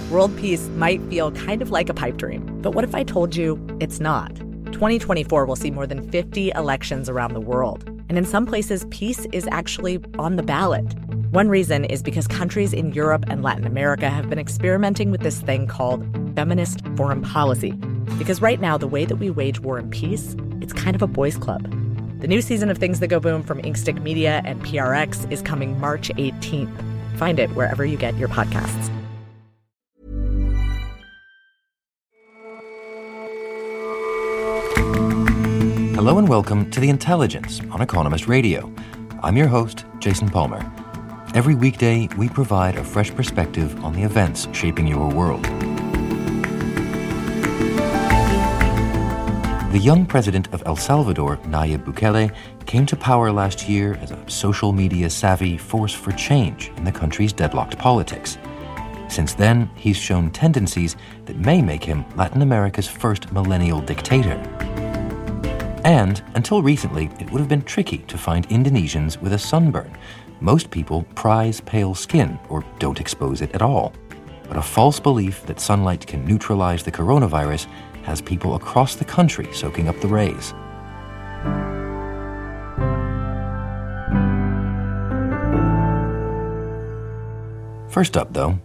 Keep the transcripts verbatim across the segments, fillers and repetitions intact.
World peace might feel kind of like a pipe dream, but what if I told you it's not? twenty twenty-four will see more than fifty elections around the world, and in some places, peace is actually on the ballot. One reason is because countries in Europe and Latin America have been experimenting with this thing called feminist foreign policy. Because right now, the way that we wage war and peace, it's kind of a boys' club. The new season of Things That Go Boom from Inkstick Media and P R X is coming March eighteenth. Find it wherever you get your podcasts. Hello and welcome to The Intelligence on Economist Radio. I'm your host, Jason Palmer. Every weekday, we provide a fresh perspective on the events shaping your world. The young president of El Salvador, Nayib Bukele, came to power last year as a social media-savvy force for change in the country's deadlocked politics. Since then, he's shown tendencies that may make him Latin America's first millennial dictator. And, until recently, it would have been tricky to find Indonesians with a sunburn. Most people prize pale skin or don't expose it at all. But a false belief that sunlight can neutralize the coronavirus has people across the country soaking up the rays. First up, though,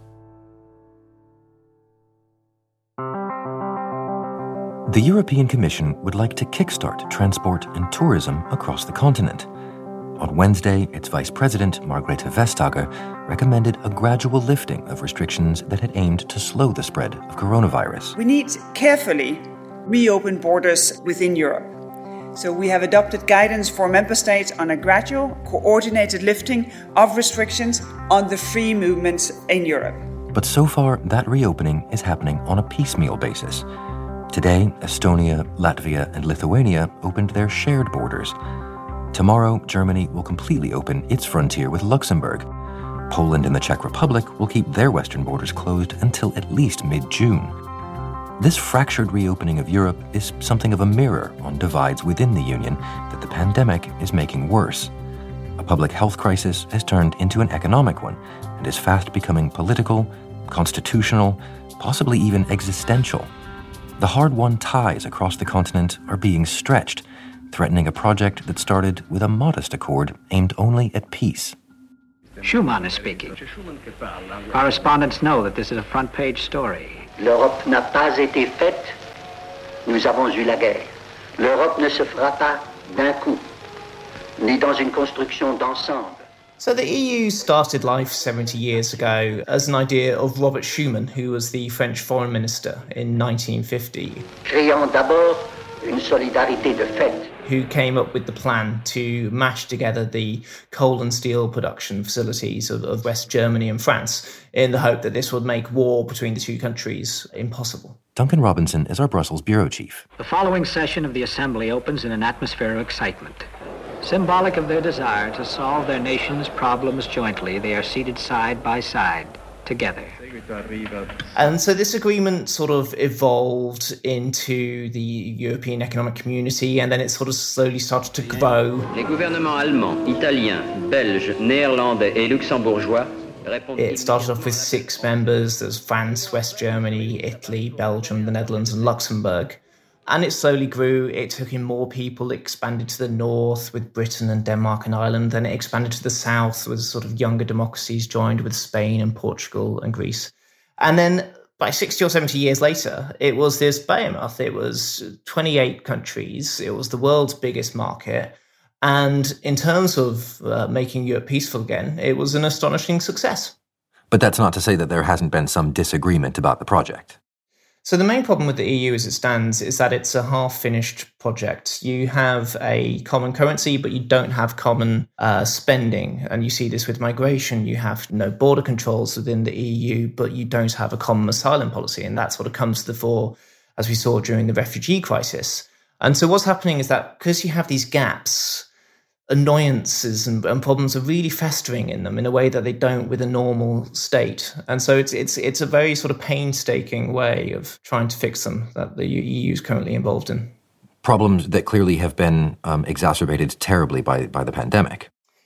the European Commission would like to kickstart transport and tourism across the continent. On Wednesday, its Vice President, Margrethe Vestager, recommended a gradual lifting of restrictions that had aimed to slow the spread of coronavirus. We need carefully reopen borders within Europe. So we have adopted guidance for member states on a gradual, coordinated lifting of restrictions on the free movements in Europe. But so far, that reopening is happening on a piecemeal basis. Today, Estonia, Latvia, and Lithuania opened their shared borders. Tomorrow, Germany will completely open its frontier with Luxembourg. Poland and the Czech Republic will keep their western borders closed until at least mid-June. This fractured reopening of Europe is something of a mirror on divides within the Union that the pandemic is making worse. A public health crisis has turned into an economic one and is fast becoming political, constitutional, possibly even existential. The hard-won ties across the continent are being stretched, threatening a project that started with a modest accord aimed only at peace. Schumann is speaking. Correspondents know that this is a front-page story. L'Europe n'a pas été faite, nous avons eu la guerre. L'Europe ne se fera pas d'un coup, ni dans une construction d'ensemble. So the E U started life seventy years ago as an idea of Robert Schuman, who was the French foreign minister in nineteen fifty. Créant d'abord une solidarité de fait. Who came up with the plan to mash together the coal and steel production facilities of, of West Germany and France in the hope that this would make war between the two countries impossible. Duncan Robinson is our Brussels bureau chief. The following session of the Assembly opens in an atmosphere of excitement. Symbolic of their desire to solve their nation's problems jointly, they are seated side by side, together. And so this agreement sort of evolved into the European Economic Community, and then it sort of slowly started to grow. Les gouvernements allemand, italien, belge, néerlandais et luxembourgeois. It started off with six members. There's France, West Germany, Italy, Belgium, the Netherlands, and Luxembourg. And it slowly grew. It took in more people. It expanded to the north with Britain and Denmark and Ireland. Then it expanded to the south with sort of younger democracies joined with Spain and Portugal and Greece. And then by sixty or seventy years later, it was this behemoth. It was twenty-eight countries. It was the world's biggest market. And in terms of uh, making Europe peaceful again, it was an astonishing success. But that's not to say that there hasn't been some disagreement about the project. So the main problem with the E U as it stands is that it's a half-finished project. You have a common currency, but you don't have common uh, spending. And you see this with migration. You have no border controls within the E U, but you don't have a common asylum policy. And that sort of comes to the fore, as we saw during the refugee crisis. And so what's happening is that because you have these gaps, annoyances and, and problems are really festering in them in a way that they don't with a normal state. And so it's it's it's a very sort of painstaking way of trying to fix them that the E U is currently involved in. Problems that clearly have been um, exacerbated terribly by, by the pandemic.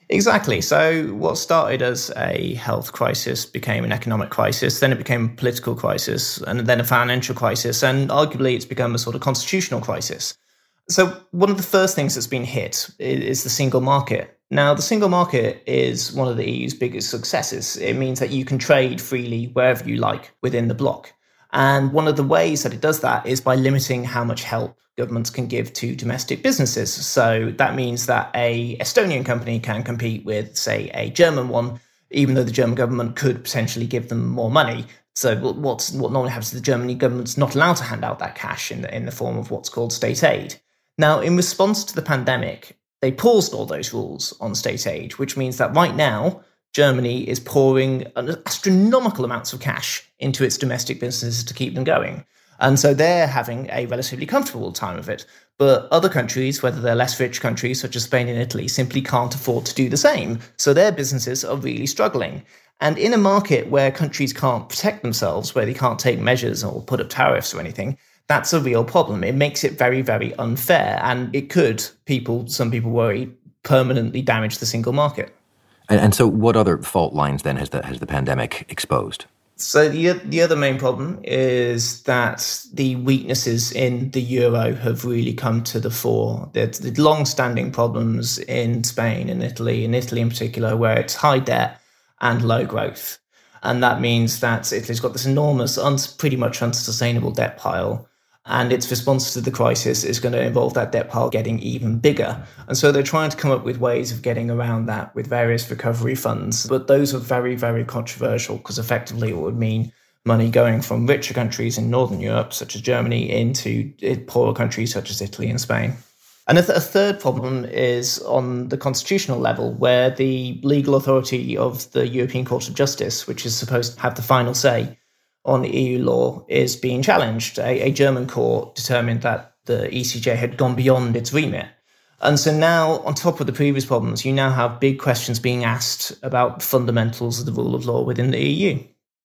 Exactly. So what started as a health crisis became an economic crisis, then it became a political crisis, and then a financial crisis, and arguably it's become a sort of constitutional crisis. So one of the first things that's been hit is the single market. Now, the single market is one of the E U's biggest successes. It means that you can trade freely wherever you like within the bloc. And one of the ways that it does that is by limiting how much help governments can give to domestic businesses. So that means that a Estonian company can compete with, say, a German one, even though the German government could potentially give them more money. So what's, what normally happens is the German government's not allowed to hand out that cash in the, in the form of what's called state aid. Now, in response to the pandemic, they paused all those rules on state aid, which means that right now, Germany is pouring astronomical amounts of cash into its domestic businesses to keep them going. And so they're having a relatively comfortable time of it. But other countries, whether they're less rich countries such as Spain and Italy, simply can't afford to do the same. So their businesses are really struggling. And in a market where countries can't protect themselves, where they can't take measures or put up tariffs or anything, that's a real problem. It makes it very, very unfair. And it could, people, some people worry, permanently damage the single market. And, and so what other fault lines then has the, has the pandemic exposed? So the the other main problem is that the weaknesses in the euro have really come to the fore. There's the long-standing problems in Spain and Italy, in Italy in particular, where it's high debt and low growth. And that means that Italy's got this enormous, un- pretty much unsustainable debt pile. And its response to the crisis is going to involve that debt pile getting even bigger. And so they're trying to come up with ways of getting around that with various recovery funds. But those are very, very controversial because effectively it would mean money going from richer countries in Northern Europe, such as Germany, into poorer countries such as Italy and Spain. And a, th- a third problem is on the constitutional level, where the legal authority of the European Court of Justice, which is supposed to have the final say on the E U law, is being challenged. A, a German court determined that the E C J had gone beyond its remit. And so now, on top of the previous problems, you now have big questions being asked about fundamentals of the rule of law within the E U.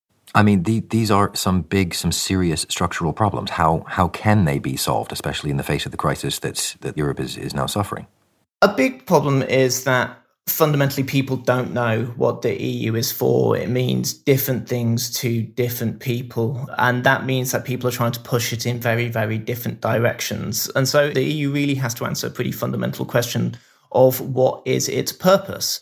I mean, the, these are some big, some serious structural problems. How how can they be solved, especially in the face of the crisis that's, that Europe is, is now suffering? A big problem is that fundamentally people don't know what the E U is for. It means different things to different people. And that means that people are trying to push it in very, very different directions. And so the E U really has to answer a pretty fundamental question of what is its purpose.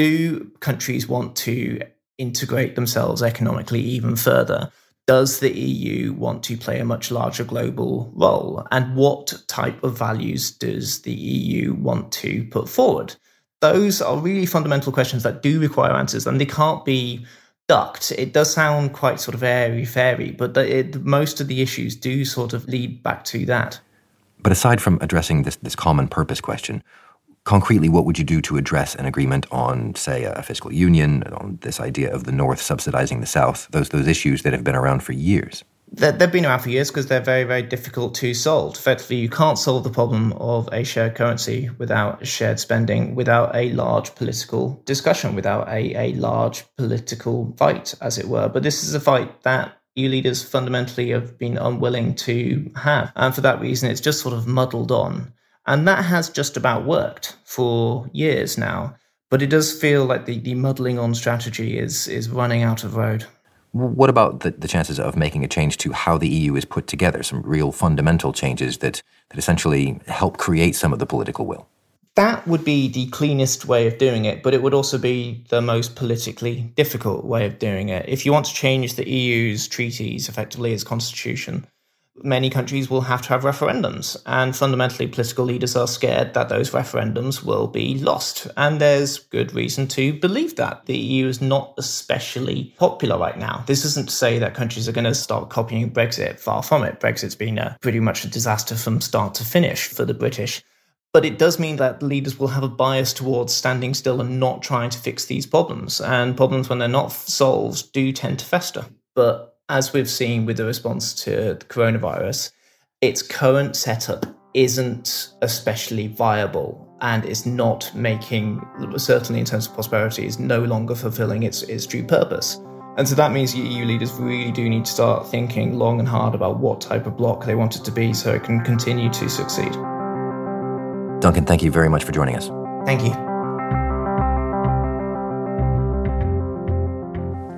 Do countries want to integrate themselves economically even further? Does the E U want to play a much larger global role? And what type of values does the E U want to put forward? Those are really fundamental questions that do require answers, and they can't be ducked. It does sound quite sort of airy-fairy, but the, it, most of the issues do sort of lead back to that. But aside from addressing this, this common purpose question, concretely, what would you do to address an agreement on, say, a fiscal union, on this idea of the North subsidizing the South, those those issues that have been around for years? They've been around for years because they're very, very difficult to solve. Effectively, you can't solve the problem of a shared currency without shared spending, without a large political discussion, without a, a large political fight, as it were. But this is a fight that E U leaders fundamentally have been unwilling to have. And for that reason, it's just sort of muddled on. And that has just about worked for years now. But it does feel like the, the muddling on strategy is, is running out of road. What about the, the chances of making a change to how the E U is put together, some real fundamental changes that, that essentially help create some of the political will? That would be the cleanest way of doing it, but it would also be the most politically difficult way of doing it. If you want to change the E U's treaties, effectively its constitution, many countries will have to have referendums, and fundamentally political leaders are scared that those referendums will be lost. And there's good reason to believe that. The E U is not especially popular right now. This isn't to say that countries are going to start copying Brexit. Far from it. Brexit's been a, pretty much a disaster from start to finish for the British. But it does mean that leaders will have a bias towards standing still and not trying to fix these problems. And problems, when they're not solved, do tend to fester. But as we've seen with the response to the coronavirus, its current setup isn't especially viable and is not making, certainly in terms of prosperity, is no longer fulfilling its, its true purpose. And so that means E U leaders really do need to start thinking long and hard about what type of bloc they want it to be so it can continue to succeed. Duncan, thank you very much for joining us. Thank you.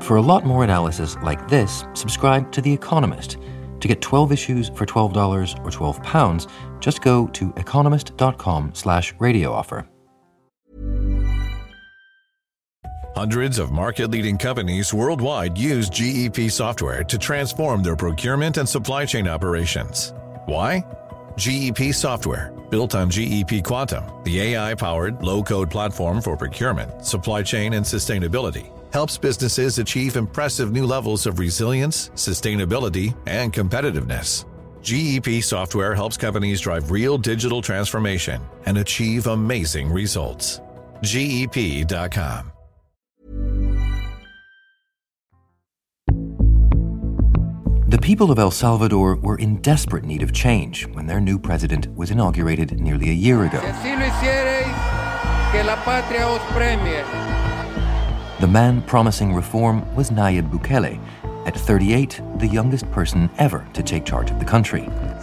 For a lot more analysis like this, subscribe to The Economist. To get twelve issues for twelve dollars or twelve pounds, just go to economist.com slash radio offer. Hundreds of market-leading companies worldwide use G E P software to transform their procurement and supply chain operations. Why? G E P software, built on G E P Quantum, the A I-powered low-code platform for procurement, supply chain, and sustainability, helps businesses achieve impressive new levels of resilience, sustainability, and competitiveness. G E P software helps companies drive real digital transformation and achieve amazing results. G E P dot com. The people of El Salvador were in desperate need of change when their new president was inaugurated nearly a year ago. The man promising reform was Nayib Bukele, at thirty-eight, the youngest person ever to take charge of the country.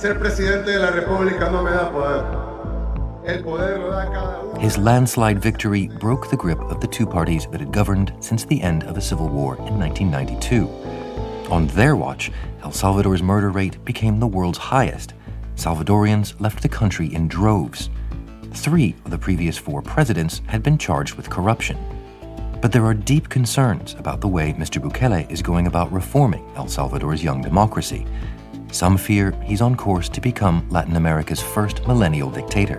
His landslide victory broke the grip of the two parties that had governed since the end of the Civil War in nineteen ninety-two. On their watch, El Salvador's murder rate became the world's highest. Salvadorians left the country in droves. Three of the previous four presidents had been charged with corruption. But there are deep concerns about the way Mister Bukele is going about reforming El Salvador's young democracy. Some fear he's on course to become Latin America's first millennial dictator.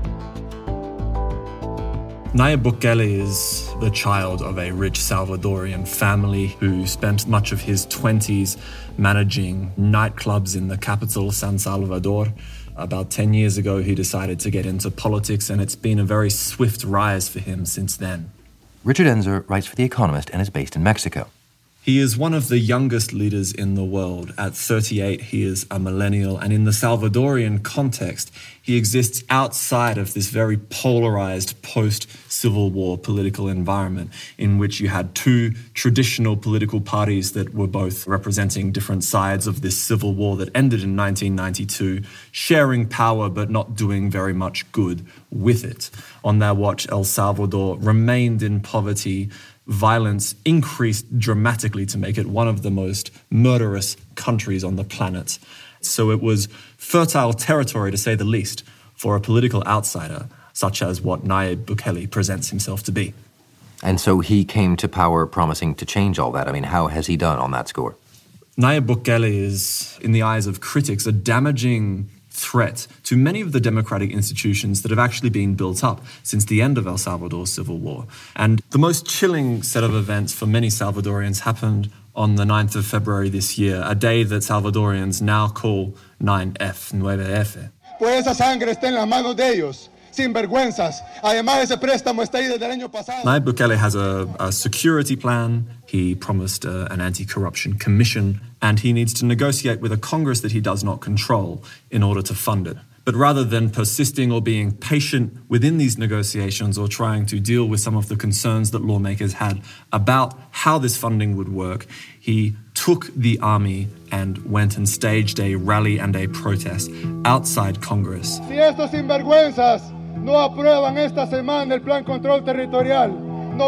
Nayib Bukele is the child of a rich Salvadorian family who spent much of his twenties managing nightclubs in the capital, San Salvador. About ten years ago, he decided to get into politics, and it's been a very swift rise for him since then. Richard Enzer writes for The Economist and is based in Mexico. He is one of the youngest leaders in the world. At thirty-eight, he is a millennial, and in the Salvadorian context, he exists outside of this very polarized post-Civil War political environment in which you had two traditional political parties that were both representing different sides of this civil war that ended in nineteen ninety-two, sharing power but not doing very much good with it. On their watch, El Salvador remained in poverty. Violence increased dramatically to make it one of the most murderous countries on the planet. So it was fertile territory, to say the least, for a political outsider, such as what Nayib Bukele presents himself to be. And so he came to power promising to change all that. I mean, how has he done on that score? Nayib Bukele is, in the eyes of critics, a damaging threat to many of the democratic institutions that have actually been built up since the end of El Salvador's civil war. And the most chilling set of events for many Salvadorians happened on the ninth of February this year, a day that Salvadorians now call nine F, nueve F. Pues esa sangre está en las manos de ellos. Sinvergüenzas. Además, ese préstamo está ahí desde el año pasado. Nayib Bukele has a, a security plan. He promised uh, an anti-corruption commission, and he needs to negotiate with a Congress that he does not control in order to fund it. But rather than persisting or being patient within these negotiations or trying to deal with some of the concerns that lawmakers had about how this funding would work, he took the army and went and staged a rally and a protest outside Congress. Si estos sinvergüenzas no aprueban esta semana el plan control territorial,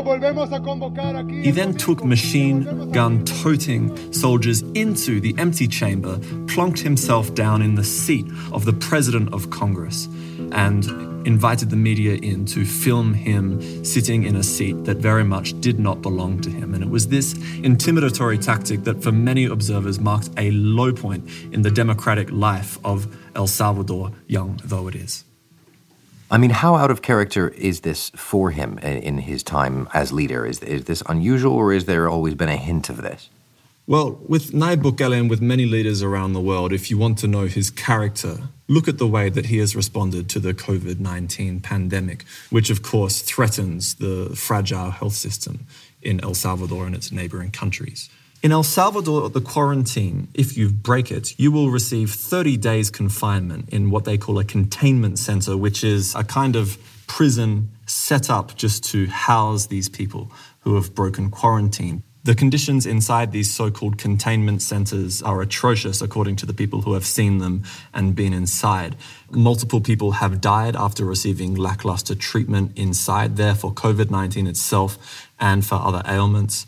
he then took machine gun-toting soldiers into the empty chamber, plonked himself down in the seat of the President of Congress, and invited the media in to film him sitting in a seat that very much did not belong to him. And it was this intimidatory tactic that for many observers marked a low point in the democratic life of El Salvador, young though it is. I mean, how out of character is this for him in his time as leader? Is, is this unusual, or is there always been a hint of this? Well, with Nayib Bukele and with many leaders around the world, if you want to know his character, look at the way that he has responded to the covid nineteen pandemic, which of course threatens the fragile health system in El Salvador and its neighboring countries. In El Salvador, the quarantine, if you break it, you will receive thirty days confinement in what they call a containment center, which is a kind of prison set up just to house these people who have broken quarantine. The conditions inside these so-called containment centers are atrocious, according to the people who have seen them and been inside. Multiple people have died after receiving lackluster treatment inside there for covid nineteen itself and for other ailments.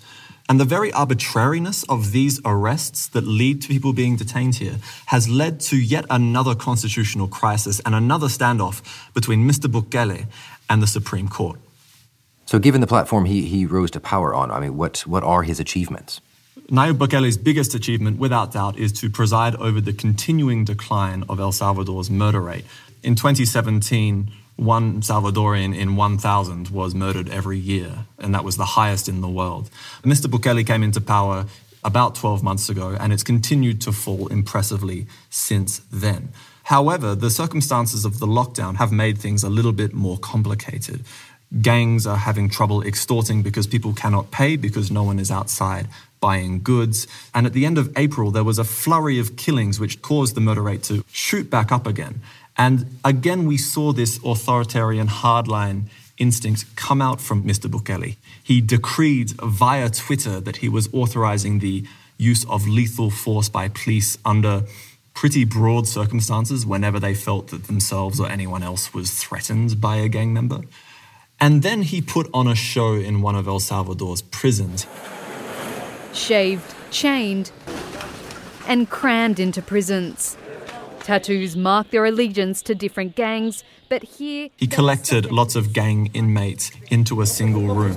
And the very arbitrariness of these arrests that lead to people being detained here has led to yet another constitutional crisis and another standoff between Mister Bukele and the Supreme Court. So given the platform he, he rose to power on, I mean, what, what are his achievements? Nayib Bukele's biggest achievement, without doubt, is to preside over the continuing decline of El Salvador's murder rate. In twenty seventeen, one Salvadorian in one thousand was murdered every year, and that was the highest in the world. Mister Bukele came into power about twelve months ago, and it's continued to fall impressively since then. However, the circumstances of the lockdown have made things a little bit more complicated. Gangs are having trouble extorting because people cannot pay because no one is outside buying goods. And at the end of April, there was a flurry of killings which caused the murder rate to shoot back up again. And again, we saw this authoritarian hardline instinct come out from Mister Bukele. He decreed via Twitter that he was authorizing the use of lethal force by police under pretty broad circumstances whenever they felt that themselves or anyone else was threatened by a gang member. And then he put on a show in one of El Salvador's prisons. Shaved, chained, and crammed into prisons. Tattoos mark their allegiance to different gangs, but here... He collected lots of gang inmates into a single room.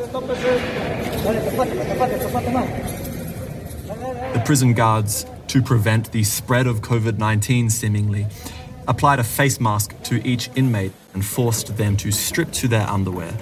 The prison guards, to prevent the spread of COVID nineteen seemingly, applied a face mask to each inmate and forced them to strip to their underwear,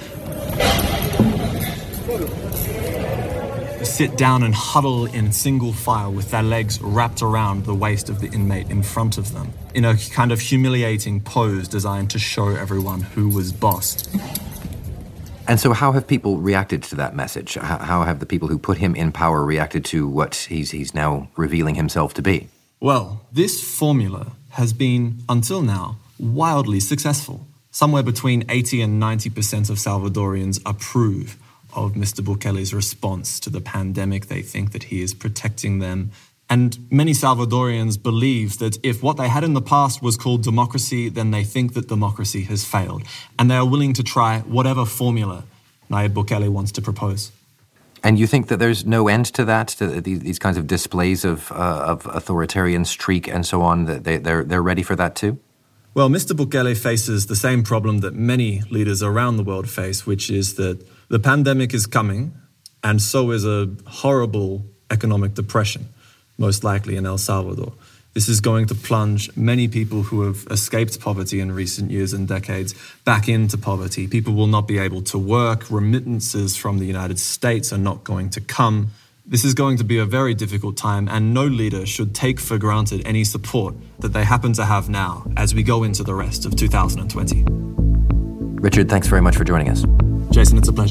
sit down and huddle in single file with their legs wrapped around the waist of the inmate in front of them, in a kind of humiliating pose designed to show everyone who was boss. And so how have people reacted to that message? How have the people who put him in power reacted to what he's, he's now revealing himself to be? Well, this formula has been, until now, wildly successful. Somewhere between eighty and ninety percent of Salvadorians approve of Mister Bukele's response to the pandemic. They think that he is protecting them. And many Salvadorians believe that if what they had in the past was called democracy, then they think that democracy has failed. And they are willing to try whatever formula Nayib Bukele wants to propose. And you think that there's no end to that, to these, these kinds of displays of, uh, of authoritarian streak and so on, that they, they're, they're ready for that too? Well, Mister Bukele faces the same problem that many leaders around the world face, which is that the pandemic is coming, and so is a horrible economic depression, most likely in El Salvador. This is going to plunge many people who have escaped poverty in recent years and decades back into poverty. People will not be able to work. Remittances from the United States are not going to come. This is going to be a very difficult time, and no leader should take for granted any support that they happen to have now as we go into the rest of two thousand twenty. Richard, thanks very much for joining us. Jason, it's a pleasure.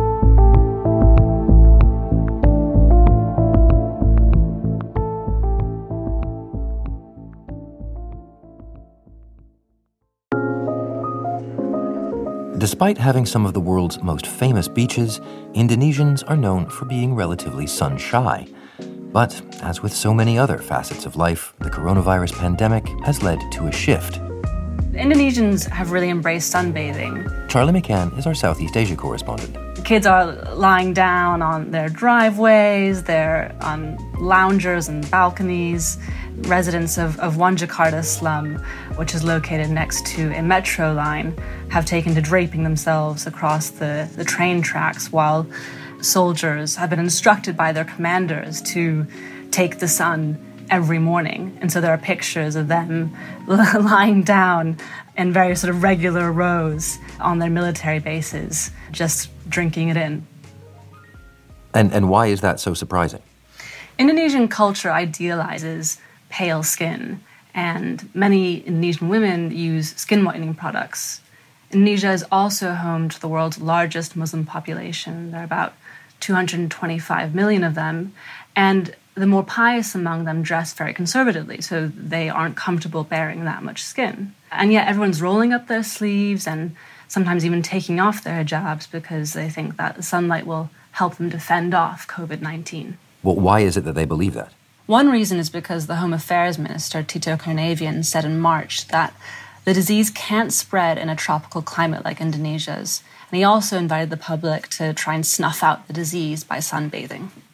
Despite having some of the world's most famous beaches, Indonesians are known for being relatively sun-shy. But, as with so many other facets of life, the coronavirus pandemic has led to a shift. Indonesians have really embraced sunbathing. Charlie McCann is our Southeast Asia correspondent. Kids are lying down on their driveways, they're on loungers and balconies. Residents of, of one Jakarta slum, which is located next to a metro line, have taken to draping themselves across the, the train tracks, while soldiers have been instructed by their commanders to take the sun every morning. And so there are pictures of them lying down in very sort of regular rows on their military bases, just drinking it in. And and why is that so surprising? Indonesian culture idealizes pale skin, and many Indonesian women use skin whitening products. Indonesia is also home to the world's largest Muslim population. There are about two hundred twenty-five million of them, and the more pious among them dress very conservatively, so they aren't comfortable bearing that much skin. And yet everyone's rolling up their sleeves and sometimes even taking off their hijabs because they think that the sunlight will help them to fend off COVID nineteen. Well, why is it that they believe that? One reason is because the Home Affairs Minister, Tito Karnavian, said in March that the disease can't spread in a tropical climate like Indonesia's. And he also invited the public to try and snuff out the disease by sunbathing.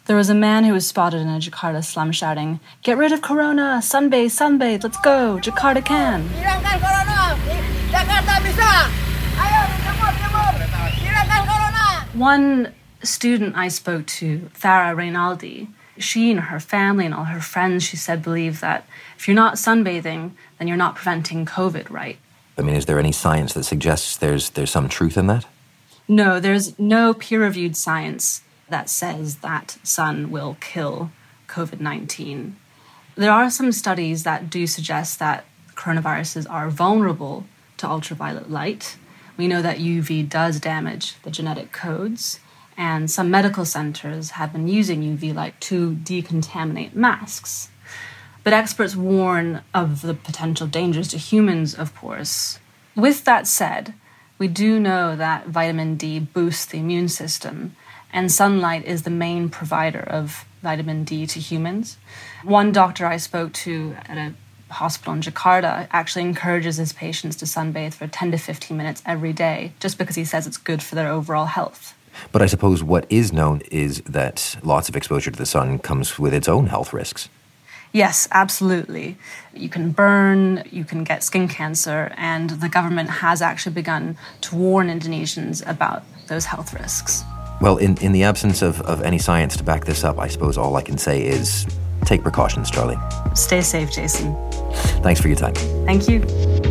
There was a man who was spotted in a Jakarta slum shouting, "Get rid of corona! Sunbathe, sunbathe, let's go! Jakarta can!" Hilangkan corona! Jakarta bisa! Ayo, timur, timur! Hilangkan corona! One student I spoke to, Farah Reynaldi, she and her family and all her friends, she said, believe that if you're not sunbathing, then you're not preventing COVID right. I mean, is there any science that suggests there's there's some truth in that? No, there's no peer-reviewed science that says that sun will kill COVID nineteen. There are some studies that do suggest that coronaviruses are vulnerable to ultraviolet light. We know that U V does damage the genetic codes, and some medical centers have been using U V light to decontaminate masks. But experts warn of the potential dangers to humans, of course. With that said, we do know that vitamin D boosts the immune system, and sunlight is the main provider of vitamin D to humans. One doctor I spoke to at a hospital in Jakarta actually encourages his patients to sunbathe for ten to fifteen minutes every day, just because he says it's good for their overall health. But I suppose what is known is that lots of exposure to the sun comes with its own health risks. Yes, absolutely. You can burn, you can get skin cancer, and the government has actually begun to warn Indonesians about those health risks. Well, in, in the absence of, of any science to back this up, I suppose all I can say is take precautions, Charlie. Stay safe, Jason. Thanks for your time. Thank you.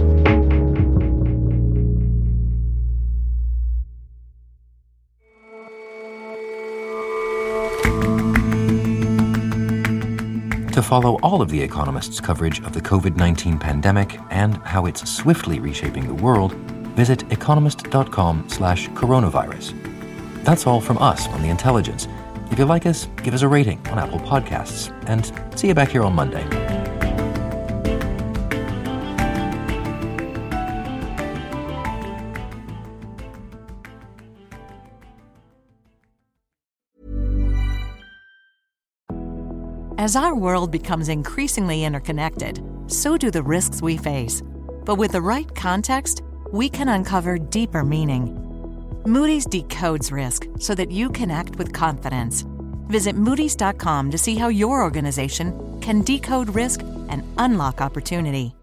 To follow all of The Economist's coverage of the COVID nineteen pandemic and how it's swiftly reshaping the world, visit economist.com slash coronavirus. That's all from us on The Intelligence. If you like us, give us a rating on Apple Podcasts, and see you back here on Monday. As our world becomes increasingly interconnected, so do the risks we face. But with the right context, we can uncover deeper meaning. Moody's decodes risk so that you can act with confidence. Visit Moody's dot com to see how your organization can decode risk and unlock opportunity.